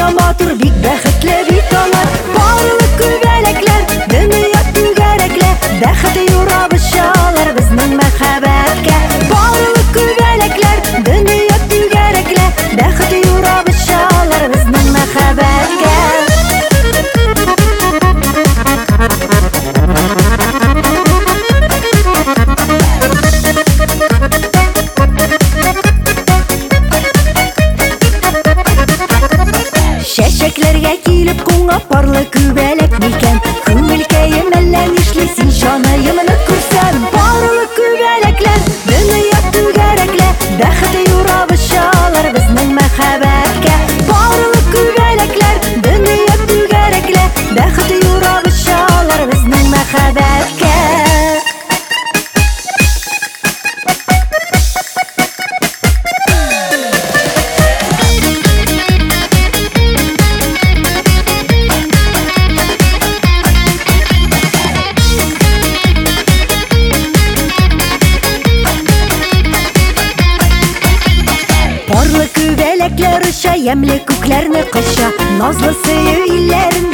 Дөнья матур, бик бәхетле бит алар. Барлык күбәләкләр, дөнья түгәрәклә, бәхет юрап очалар безнең мәхәббәткә. Барлык күбәләкләр, дөнья түгәрәклә, бәхет юрап очалар безнең мәхәббәткә. Чәчәкләргә килеп куңып парлы күбәләк микән. Күңелкәем әллә нишли син җаныемны күрсәм. Барлык күбәләкләр, дөнья түгәрәклә, бәхет юрап очалар безнең мәхәббәткә. Барлык күбәләкләр, дөнья түгәрәклә, бәхет юрап очалар безнең мәхәббәткә. Парлы күбәләкләр оча, ямьле күкләрне коча, назлы сөю илләрен